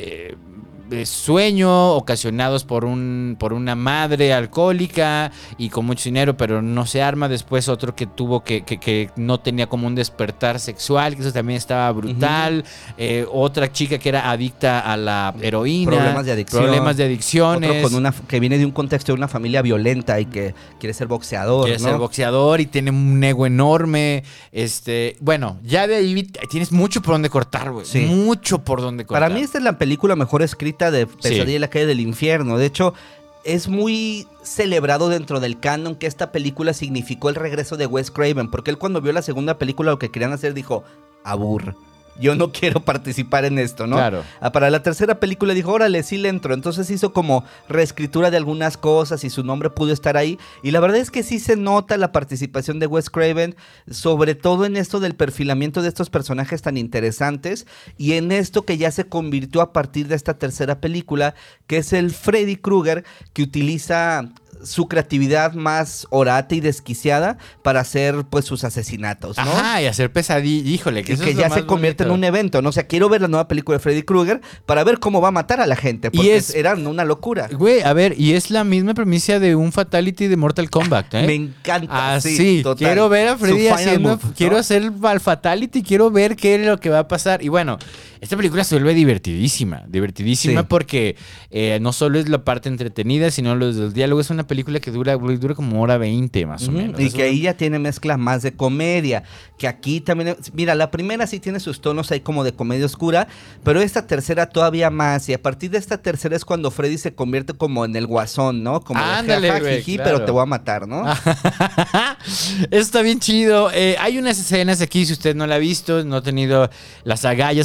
sueño ocasionados por una madre alcohólica y con mucho dinero, pero no se arma. Después otro que tuvo que no tenía como un despertar sexual, que eso también estaba brutal. Otra chica que era adicta a la heroína, problemas de adicciones. Otro que viene de un contexto de una familia violenta y que quiere ser boxeador, quiere ser boxeador y tiene un ego enorme. Bueno, ya de ahí tienes mucho por donde cortar, güey. Sí. Mucho por donde cortar. Para mí esta es la película mejor escrita de Pesadilla en la calle del infierno. De hecho, es muy celebrado dentro del canon que esta película significó el regreso de Wes Craven, porque él cuando vio la segunda película lo que querían hacer dijo, aburre. Yo no quiero participar en esto, ¿no? Claro. Para la tercera película dijo, órale, sí le entro. Entonces hizo como reescritura de algunas cosas y su nombre pudo estar ahí. Y la verdad es que sí se nota la participación de Wes Craven, sobre todo en esto del perfilamiento de estos personajes tan interesantes y en esto que ya se convirtió a partir de esta tercera película, que es el Freddy Krueger, que utiliza su creatividad más orate y desquiciada para hacer pues sus asesinatos, ¿no? Ajá, y hacer pesadilla, híjole, que eso que es ya lo se más convierte bonito. en un evento, ¿no? O sea, quiero ver la nueva película de Freddy Krueger para ver cómo va a matar a la gente, porque era una locura. Güey, a ver, y es la misma premisa de un Fatality de Mortal Kombat, ¿eh? Me encanta, sí, total. Quiero ver a Freddy haciendo, move, ¿no? quiero hacer al Fatality, quiero ver qué es lo que va a pasar. Y bueno, esta película se vuelve divertidísima sí. Porque no solo es la parte entretenida, sino los diálogos. Es una película que dura como hora 20 más o menos. Y que ahí ya tiene mezcla más de comedia, que aquí también, mira, la primera sí tiene sus tonos ahí como de comedia oscura, pero esta tercera todavía más, y a partir de esta tercera es cuando Freddy se convierte como en el guasón, ¿no? Como ándale, de güey, jiji, claro. pero te voy a matar, ¿no? Eso está bien chido. Hay unas escenas aquí, si usted no la ha visto, no ha tenido las agallas para verla,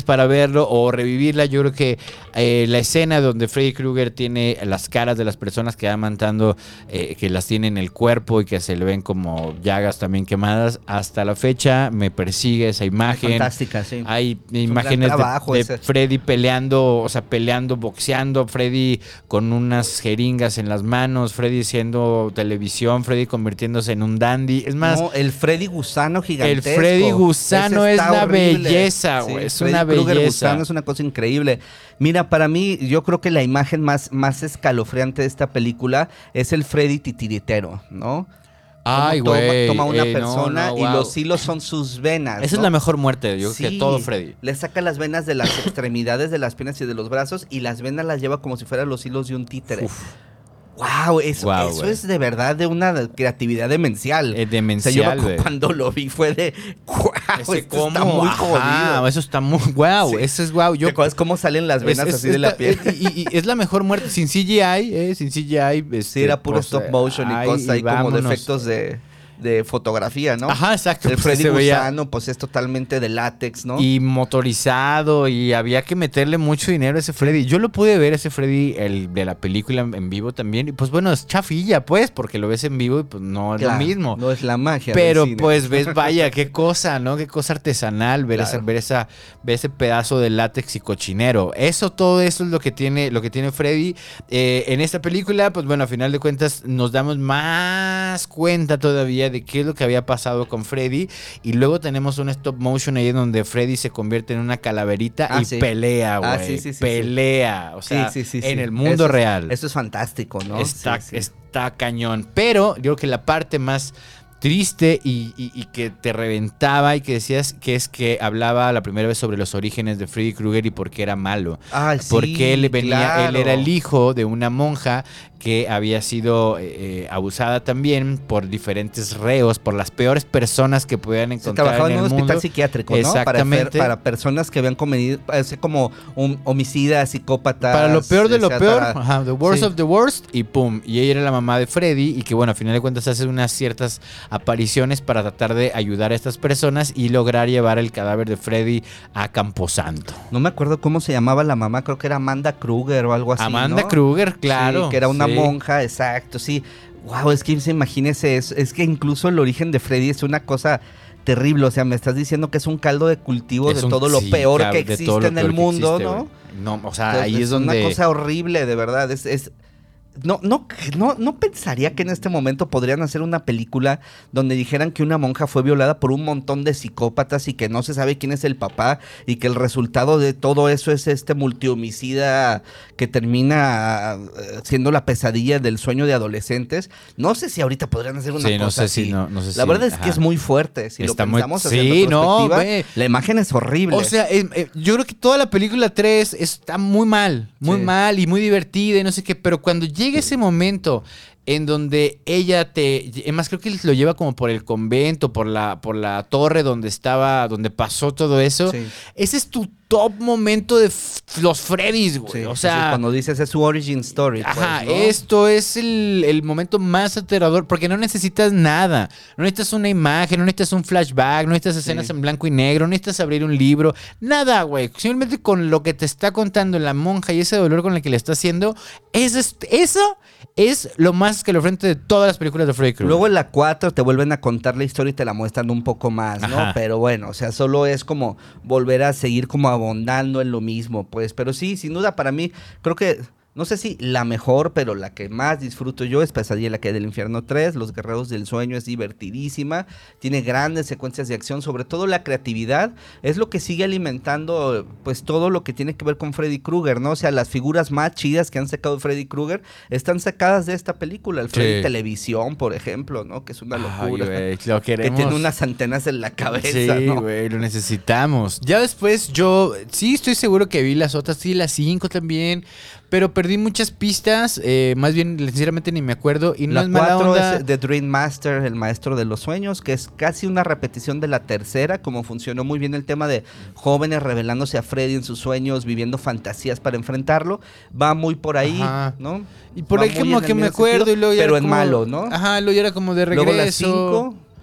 recordarlo o revivirla. Yo creo que la escena donde Freddy Krueger tiene las caras de las personas que va matando, que las tiene en el cuerpo y que se le ven como llagas también quemadas, hasta la fecha me persigue esa imagen. Fantástica, sí. Hay imágenes de Freddy peleando, o sea, peleando, boxeando, Freddy con unas jeringas en las manos, Freddy siendo televisión, Freddy convirtiéndose en un dandy. Es más, no, el Freddy Gusano gigantesco. El Freddy Gusano es una belleza, güey. Es una belleza. Gusano es una cosa increíble. Mira, para mí, yo creo que la imagen más escalofriante de esta película es el Freddy titiritero, ¿no? Ay, güey. Toma una persona y los hilos son sus venas. Esa es la mejor muerte, yo creo que todo Freddy. Le saca las venas de las extremidades de las piernas y de los brazos y las venas las lleva como si fueran los hilos de un títere. Uf. Wow, eso es de verdad de una creatividad demencial. Demencial, o sea, yo cuando lo vi fue de wow, esto está muy jodido. Eso está muy wow, eso es wow. ¿Te acuerdas cómo salen las venas así de la piel? Y es la mejor muerte sin CGI, sin CGI. Sí, era puro stop motion y cosas ahí como de efectos de fotografía, ¿no? Ajá, exacto. El Freddy Gusano, pues es totalmente de látex, ¿no? Y motorizado, y había que meterle mucho dinero a ese Freddy. Yo lo pude ver, ese Freddy, el de la película en vivo también. Y pues bueno, es chafilla, pues, porque lo ves en vivo y pues no es lo mismo. No es la magia. Pero del cine. Pues ves, vaya, qué cosa, ¿no? Qué cosa artesanal ver ese pedazo de látex y cochinero. Todo eso es lo que tiene Freddy. En esta película, pues bueno, a final de cuentas, nos damos más cuenta todavía de qué es lo que había pasado con Freddy, y luego tenemos un stop motion ahí en donde Freddy se convierte en una calaverita pelea, güey. Pelea, o sea, en el mundo real. Eso es fantástico, ¿no? Está cañón, pero yo creo que la parte más triste y que te reventaba y que decías que hablaba la primera vez sobre los orígenes de Freddy Krueger y por qué era malo. Porque él era el hijo de una monja que había sido abusada también por diferentes reos, por las peores personas que podían encontrar trabajaba en el mundo. Un hospital psiquiátrico, ¿no? Exactamente. Para personas que habían cometido, como homicidas, psicópatas. Para lo peor de lo peor, the worst of the worst, y pum. Y ella era la mamá de Freddy, y que bueno, a final de cuentas hace unas ciertas apariciones para tratar de ayudar a estas personas y lograr llevar el cadáver de Freddy a Camposanto. No me acuerdo cómo se llamaba la mamá, creo que era Amanda Krueger o algo así, Amanda Krueger, claro. Sí, que era una monja, exacto, sí. Wow, es que imagínese eso. Es que incluso el origen de Freddy es una cosa terrible. O sea, me estás diciendo que es un caldo de cultivo de todo lo peor que existe en el mundo, ¿no? No, o sea, ahí es donde... Es una cosa horrible, de verdad. No pensaría que en este momento podrían hacer una película donde dijeran que una monja fue violada por un montón de psicópatas y que no se sabe quién es el papá y que el resultado de todo eso es este multihomicida que termina siendo la pesadilla del sueño de adolescentes. No sé si ahorita podrían hacer una cosa así. La verdad es que es muy fuerte. Si está lo pensamos en retrospectiva, la imagen es horrible. O sea, yo creo que toda la película 3 está muy mal y muy divertida y no sé qué, pero cuando llega ese momento en donde ella además creo que lo lleva como por el convento, por la torre donde pasó todo eso. Sí. Ese es tu top momento de los Freddys, güey. O sea, cuando dices es su origin story. Ajá, pues, ¿no? Esto es el momento más aterrador, porque no necesitas nada. No necesitas una imagen, no necesitas un flashback, no necesitas escenas en blanco y negro, no necesitas abrir un libro, nada, güey. Simplemente con lo que te está contando la monja y ese dolor con el que le está haciendo, eso es lo más escalofriante de todas las películas de Freddy Krueger. Luego en la 4 te vuelven a contar la historia y te la muestran un poco más, ¿no? Ajá. Pero bueno, o sea, solo es como volver a seguir como abondando en lo mismo, pues. Pero sí, sin duda, para mí, creo que, no sé si la mejor, pero la que más disfruto yo es Pesadilla en la calle del infierno 3. Los Guerreros del Sueño es divertidísima. Tiene grandes secuencias de acción, sobre todo la creatividad. Es lo que sigue alimentando, pues, todo lo que tiene que ver con Freddy Krueger, ¿no? O sea, las figuras más chidas que han sacado Freddy Krueger están sacadas de esta película. El Freddy Televisión, por ejemplo, ¿no? Que es una locura. Ay, güey, lo queremos. Que tiene unas antenas en la cabeza, sí, ¿no? Sí, güey, lo necesitamos. Ya después yo sí estoy seguro que vi las otras, sí, las 5 también, pero perdí muchas pistas, más bien sinceramente ni me acuerdo y no la es mala 4 onda. Es The Dream Master, el maestro de los sueños, que es casi una repetición de la tercera, como funcionó muy bien el tema de jóvenes revelándose a Freddy en sus sueños, viviendo fantasías para enfrentarlo, va muy por ahí, ¿no? Y por ahí como que me acuerdo sentido, y luego ya pero era en como, malo, ¿no? Ajá, luego ya era como de regreso. Luego la 5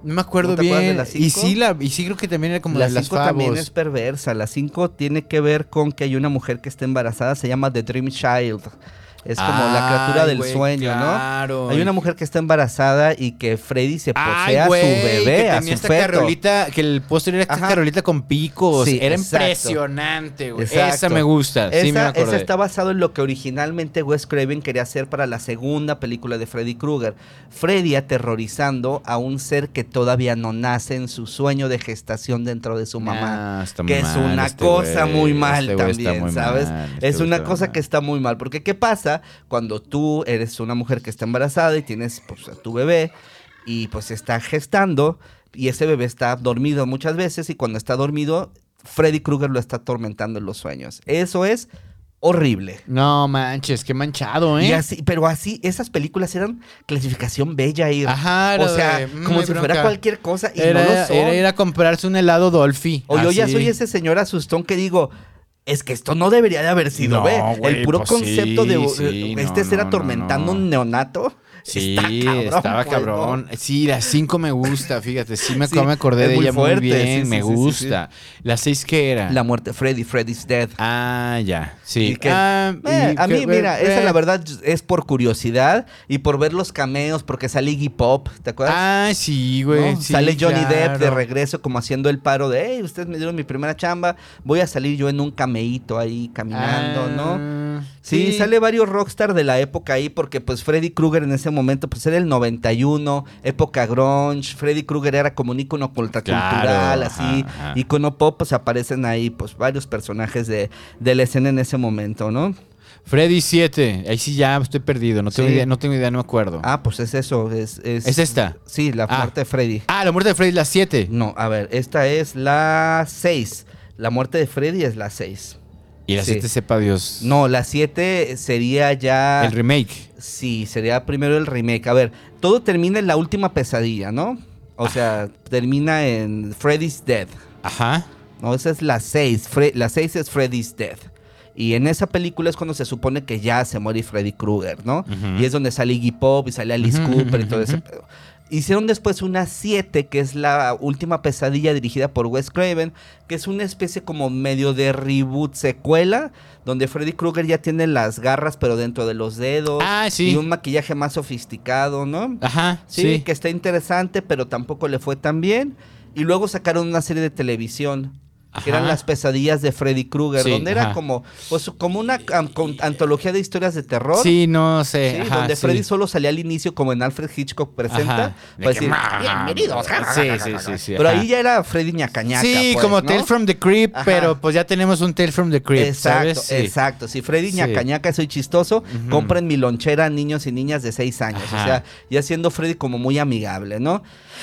No me acuerdo ¿No te acuerdas de bien. la 5? Y sí creo que también era como La de las 5 también favos. es perversa. La 5 tiene que ver con que hay una mujer que está embarazada, se llama The Dream Child. Es como la criatura del güey, sueño, claro. ¿no? Hay una mujer que está embarazada y que Freddy se posee a su güey, bebé, que a tenía su esta feto. carolita, que el póster era esta Ajá. carolita con picos. Sí, Era exacto. impresionante, güey. Exacto. Esa me gusta. Sí, me Esa acordé. está basado en lo que originalmente Wes Craven quería hacer para la segunda película de Freddy Krueger. Freddy aterrorizando a un ser que todavía no nace en su sueño de gestación dentro de su mamá. Está muy Que es mal una este cosa güey. muy mal Este güey está también, muy ¿sabes? mal. Este Es güey una está cosa mal. que está muy mal. Porque ¿qué pasa cuando tú eres una mujer que está embarazada y tienes pues, a tu bebé y pues está gestando y ese bebé está dormido muchas veces y cuando está dormido Freddy Krueger lo está atormentando en los sueños? Eso es horrible. No manches, qué manchado, ¿eh? Y así, pero así, esas películas eran clasificación bella y Ajá, o sea, de, como hay si fuera bronca. cualquier cosa y Era, no lo son. era ir a comprarse un helado Dolphy. O yo ya así. soy ese señor asustón que digo, es que esto no debería de haber sido, No, ¿ve? güey, El puro pues concepto sí, de sí, este no, ser no, atormentando no. un neonato. Sí, está estaba pues, cabrón. ¿no? Sí, la 5 me gusta, fíjate. Sí, me Sí, acordé es de muy ella fuerte, muy bien. sí, me sí, sí, sí, gusta. ¿La 6 qué era? La muerte, Freddy's Dead. Ah, ya. Sí. Y que- Ah, y a mí, que- mira, esa la verdad es por curiosidad y por ver los cameos, porque sale Iggy Pop, ¿te acuerdas? Ah, sí, güey. ¿No? Sí, Sale Johnny Depp de claro. regreso como haciendo el paro de, hey, ustedes me dieron mi primera chamba, voy a salir yo en un cameíto ahí caminando, ¿no? Ah, Sí, sale varios rockstar de la época ahí porque pues Freddy Krueger en ese momento pues era el 91, época grunge, Freddy Krueger era como un ícono contracultural, Claro, así, ajá. ícono pop, pues aparecen ahí pues varios personajes de la escena en ese momento, ¿no? Freddy 7. Ahí sí ya estoy perdido. No tengo Sí. idea, no me acuerdo. Ah, pues es eso, ¿Es esta? Sí, la Ah. muerte de Freddy. Ah, la muerte de Freddy es la 7. No, a ver, esta es la 6. La muerte de Freddy es la 6. Y la Sí. 7 sepa Dios. No, la 7 sería ya... El remake. Sí, sería primero el remake. A ver, todo termina en la última pesadilla, ¿no? O sea, termina en Freddy's Dead. Ajá. No, esa es la 6. La 6 es Freddy's Dead. Y en esa película es cuando se supone que ya se muere Freddy Krueger, ¿no? Ujú. Y es donde sale Iggy Pop y sale Alice Ujú, Cooper y ujú, todo ese ujú. pedo. Hicieron después una 7, que es la última pesadilla dirigida por Wes Craven, que es una especie como medio de reboot secuela, donde Freddy Krueger ya tiene las garras pero dentro de los dedos. Ah, sí. Y un maquillaje más sofisticado, ¿no? Ajá. Sí, Sí. que está interesante, pero tampoco le fue tan bien. Y luego sacaron una serie de televisión, que eran Ajá. las pesadillas de Freddy Krueger, Sí, donde era ajá. como una antología de historias de terror. Sí, no sé. Sí, Ajá, donde sí. Freddy solo salía al inicio como en Alfred Hitchcock presenta. Ajá. Para decir, bienvenidos. Sí. pero ajá. ahí ya era Freddy ñacañaca. Sí, pues, como ¿no? Tales from the Crypt, Ajá. pero pues ya tenemos un Tales from the Crypt, Exacto, ¿sabes? Sí. exacto. Si Freddy Sí. ñacañaca, soy chistoso, Ujú. compren mi lonchera a niños y niñas de 6 años. Ajá. O sea, ya siendo Freddy como muy amigable, ¿no?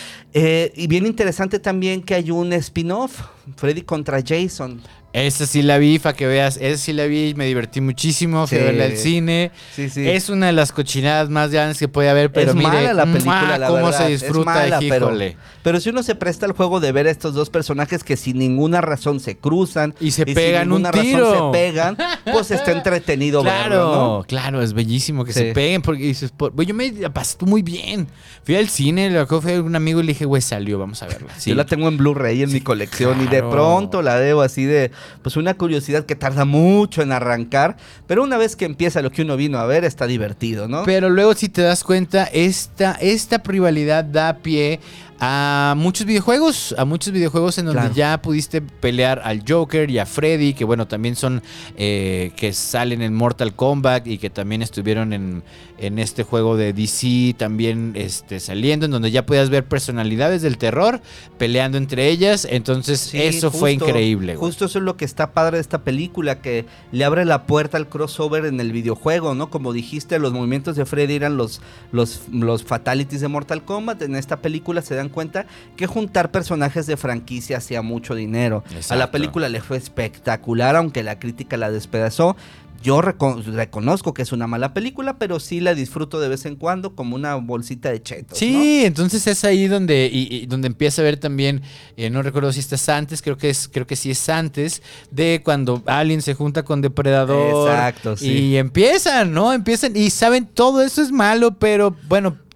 Y bien interesante también que hay un spin-off, Freddy contra Jason. Esa sí la vi, para que veas. Esa sí la vi y me divertí muchísimo. Fui a Sí. verla al cine. Sí, sí. Es una de las cochinadas más grandes que puede haber, pero es mire, mala la película, ¡mua! la cómo verdad. se disfruta, es mala, híjole. pero si uno se presta al juego de ver a estos dos personajes que sin ninguna razón se cruzan Y se sin pegan un ninguna tiro. razón se pegan, pues está entretenido Claro, verlo, ¿no? claro, es bellísimo que Sí. se peguen porque dices, güey, yo me la pasé muy bien. Fui al cine, fui a un amigo y le dije, güey, salió, vamos a verla. Sí. Yo la tengo en Blu-ray en mi colección y de claro. pronto la debo así de, pues una curiosidad que tarda mucho en arrancar, pero una vez que empieza lo que uno vino a ver está divertido, ¿no? Pero luego si te das cuenta, esta rivalidad da pie a muchos videojuegos en donde Claro. ya pudiste pelear al Joker y a Freddy, que bueno, también son que salen en Mortal Kombat y que también estuvieron en este juego de DC también saliendo, en donde ya podías ver personalidades del terror peleando entre ellas, entonces Sí, eso fue justo, increíble, güey. Justo eso es lo que está padre de esta película, que le abre la puerta al crossover en el videojuego, ¿no? Como dijiste, los movimientos de Freddy eran los fatalities de Mortal Kombat. En esta película se dan cuenta que juntar personajes de franquicia hacía mucho dinero. Exacto. A la película le fue espectacular, aunque la crítica la despedazó. Yo reconozco que es una mala película, pero sí la disfruto de vez en cuando como una bolsita de chetos, Sí, ¿no? entonces es ahí donde y donde empieza a ver también, no recuerdo si estás antes, creo que sí es antes de cuando Alien se junta con Depredador. Exacto, sí. Y empiezan y saben todo eso es malo, pero bueno,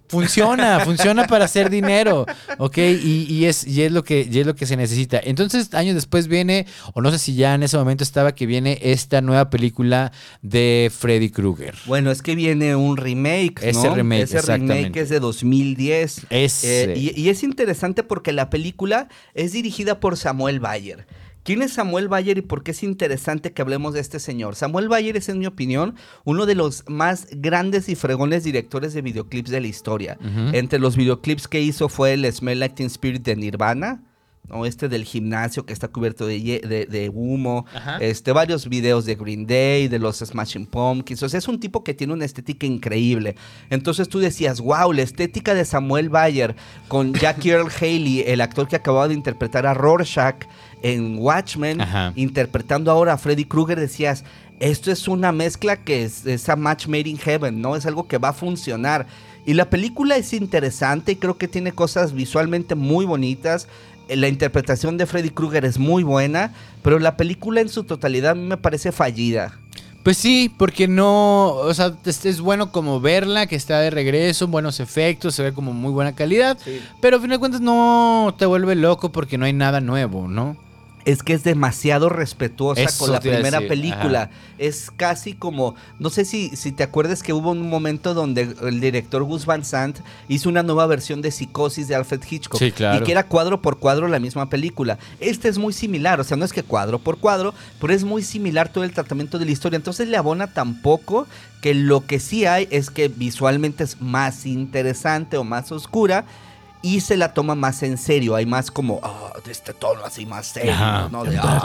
funciona para hacer dinero, ¿ok? Y es lo que se necesita. Entonces, años después viene, o no sé si ya en ese momento estaba, que viene esta nueva película de Freddy Krueger. Bueno, es que viene un remake, ¿no? Ese remake, Ese remake es de 2010. Y es interesante porque la película es dirigida por Samuel Bayer. ¿Quién es Samuel Bayer y por qué es interesante que hablemos de este señor? Samuel Bayer es, en mi opinión, uno de los más grandes y fregones directores de videoclips de la historia. Entre los videoclips que hizo fue el Smell Like Teen Spirit de Nirvana, ¿no? Del gimnasio que está cubierto de humo, varios videos de Green Day, de los Smashing Pumpkins. O sea, es un tipo que tiene una estética increíble. Entonces tú decías, wow, la estética de Samuel Bayer con Jackie Earl Haley, el actor que acababa de interpretar a Rorschach en Watchmen, interpretando ahora a Freddy Krueger, decías, esto es una mezcla que es a match made in heaven, ¿no? Es algo que va a funcionar. Y la película es interesante y creo que tiene cosas visualmente muy bonitas. La interpretación de Freddy Krueger es muy buena, pero la película en su totalidad a mí me parece fallida. Pues sí, porque no, o sea, es bueno como verla, que está de regreso, buenos efectos, se ve como muy buena calidad, pero a fin de cuentas no te vuelve loco porque no hay nada nuevo, ¿no? Es que es demasiado respetuosa con la primera película. Ajá. Es casi como, no sé si te acuerdas que hubo un momento donde el director Gus Van Sant hizo una nueva versión de Psicosis de Alfred Hitchcock. Sí, claro. Y que era cuadro por cuadro la misma película. Este es muy similar, o sea, no es que cuadro por cuadro, pero es muy similar todo el tratamiento de la historia. Entonces le abona tan poco que lo que sí hay es que visualmente es más interesante o más oscura. Y se la toma más en serio, hay más como, de este tono así más serio, ¿no?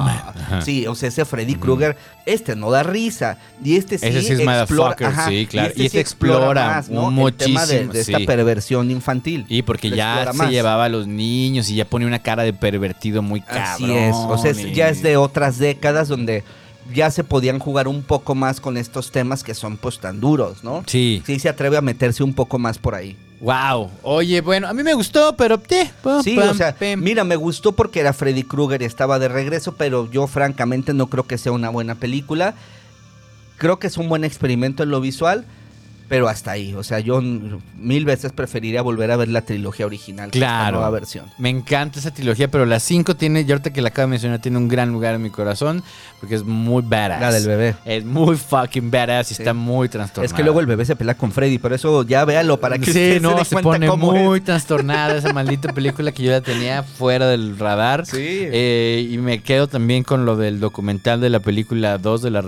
Sí, o sea, ese Freddy Krueger, no da risa, y ese sí es explora, sí, claro, y sí explora más, ¿no? muchísimo, el tema de esta perversión infantil. Y porque ya se llevaba a los niños y ya pone una cara de pervertido muy cabrón. Así es, o sea, ya es de otras décadas donde ya se podían jugar un poco más con estos temas que son pues tan duros, ¿no? Sí. Sí se atreve a meterse un poco más por ahí. Wow. Oye, bueno, a mí me gustó, pero sí, o sea, mira, me gustó porque era Freddy Krueger y estaba de regreso, pero yo francamente no creo que sea una buena película. Creo que es un buen experimento en lo visual, pero hasta ahí. O sea, yo 1000 veces preferiría volver a ver la trilogía original. Claro. Que esta nueva versión. Me encanta esa trilogía, pero la 5 tiene, yo ahorita que la acabo de mencionar, tiene un gran lugar en mi corazón, porque es muy badass. La del bebé. Es muy fucking badass y está muy trastornada. Es que luego el bebé se pelea con Freddy, por eso ya véalo para que usted se pone muy es. trastornada esa maldita película que yo ya tenía fuera del radar. Sí. Y me quedo también con lo del documental de la película 2 de la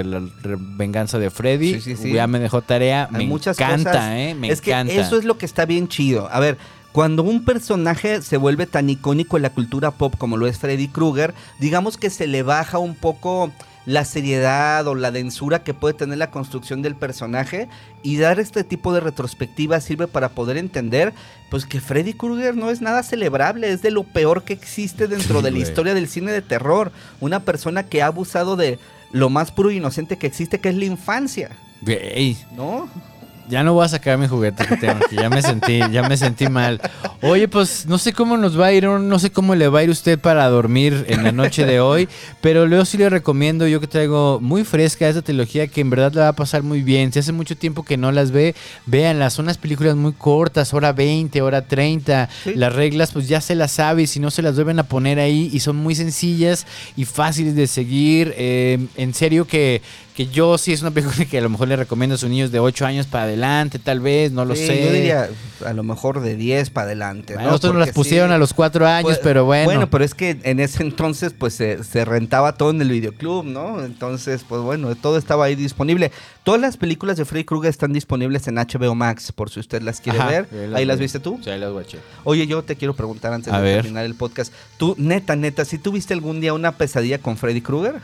venganza de Freddy. Sí. Ya me dejó tarea. Hay me muchas encanta, cosas. me es encanta. Que eso es lo que está bien chido. A ver, cuando un personaje se vuelve tan icónico en la cultura pop como lo es Freddy Krueger, digamos que se le baja un poco la seriedad o la densura que puede tener la construcción del personaje, y dar este tipo de retrospectiva sirve para poder entender pues que Freddy Krueger no es nada celebrable, es de lo peor que existe dentro de la historia del cine de terror. Una persona que ha abusado de lo más puro e inocente que existe, que es la infancia. Güey. ¿No? Ya no voy a sacar mi juguete que tengo, que ya me sentí mal. Oye, pues no sé cómo nos va a ir, no sé cómo le va a ir usted para dormir en la noche de hoy, pero luego sí le recomiendo, yo que traigo muy fresca esta trilogía, que en verdad la va a pasar muy bien. Si hace mucho tiempo que no las ve, véanlas, son unas películas muy cortas, hora 20, hora 30. Sí. Las reglas pues ya se las sabe, y si no se las vuelven a poner ahí, y son muy sencillas y fáciles de seguir. En serio que yo sí es una película que a lo mejor le recomiendo a sus niños de 8 años para adelante, tal vez, no lo sé. Yo diría a lo mejor de 10 para adelante, ¿no? Nosotros nos las pusieron a los 4 años, pues, pero bueno. Bueno, pero es que en ese entonces pues se rentaba todo en el videoclub, ¿no? Entonces, pues bueno, todo estaba ahí disponible. Todas las películas de Freddy Krueger están disponibles en HBO Max, por si usted las quiere ver. ¿Ahí las viste tú? Sí, ahí las watché. Oye, yo te quiero preguntar antes de terminar el podcast. Tú, neta, ¿sí tuviste algún día una pesadilla con Freddy Krueger?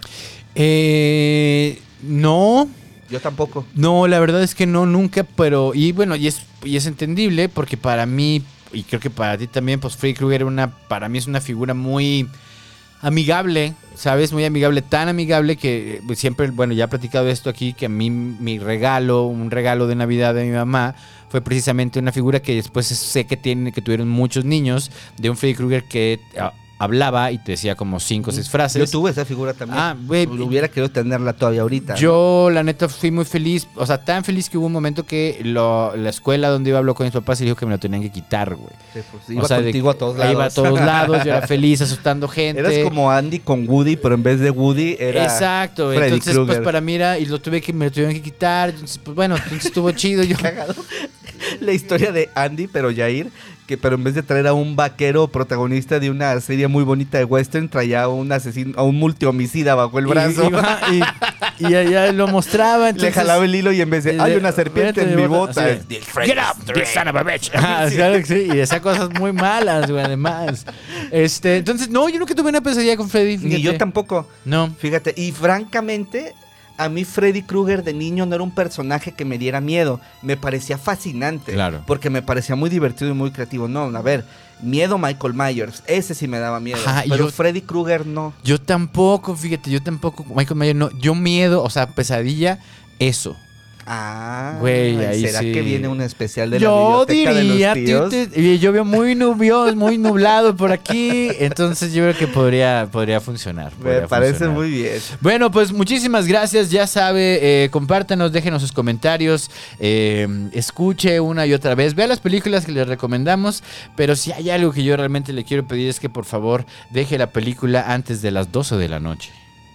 No. Yo tampoco. No, la verdad es que no, nunca, pero... Y bueno, y es entendible, porque para mí, y creo que para ti también, pues Freddy Krueger para mí es una figura muy amigable, ¿sabes? Muy amigable, tan amigable que siempre, bueno, ya he platicado esto aquí, que a mí un regalo de Navidad de mi mamá, fue precisamente una figura que después sé que tuvieron muchos niños, de un Freddy Krueger que... hablaba y te decía como 5 o 6 frases. Yo tuve esa figura también. Güey. Hubiera querido tenerla todavía ahorita. Yo, la neta, fui muy feliz. O sea, tan feliz que hubo un momento que la escuela donde iba habló con mis papás y dijo que me lo tenían que quitar, güey. Sí, pues, iba contigo a todos lados. Iba a todos lados, yo era feliz, asustando gente. Eras como Andy con Woody, pero en vez de Woody era Exacto. Freddy Entonces, Krueger. pues para mí era, y me lo tuvieron que quitar. Entonces, pues bueno, entonces estuvo chido. Yo Cagado. La historia de Andy, pero Jair, pero en vez de traer a un vaquero protagonista de una serie muy bonita de western, traía a un asesino, a un multihomicida bajo el brazo. Y ya lo mostraba. Entonces, le jalaba el hilo y en vez de hay una serpiente en mi bota. Get up, you son of a bitch. Claro que sí, y decía cosas muy malas, güey, además. Entonces, no, yo nunca tuve una pesadilla con Freddy. Fíjate. Ni yo tampoco. No. Fíjate, y francamente, a mí Freddy Krueger de niño no era un personaje que me diera miedo. Me parecía fascinante. Claro. Porque me parecía muy divertido y muy creativo. No, a ver, miedo Michael Myers. Ese sí me daba miedo. Pero Freddy Krueger no. Yo tampoco, fíjate, Michael Myers no. Yo miedo, o sea, pesadilla, eso. Güey, ahí ¿será sí. que viene un especial de la biblioteca de los tíos? Yo veo muy nublado por aquí, entonces yo creo que podría funcionar. Me parece muy bien. Bueno, pues muchísimas gracias, ya sabe, compártanos, déjenos sus comentarios, escuche una y otra vez, vea las películas que les recomendamos, pero si hay algo que yo realmente le quiero pedir es que por favor deje la película antes de las 12 de la noche.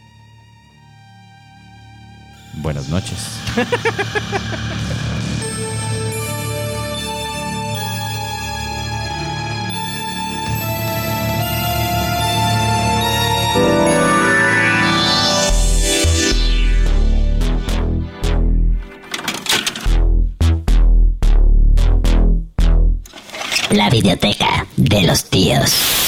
Buenas noches. La videoteca de los tíos.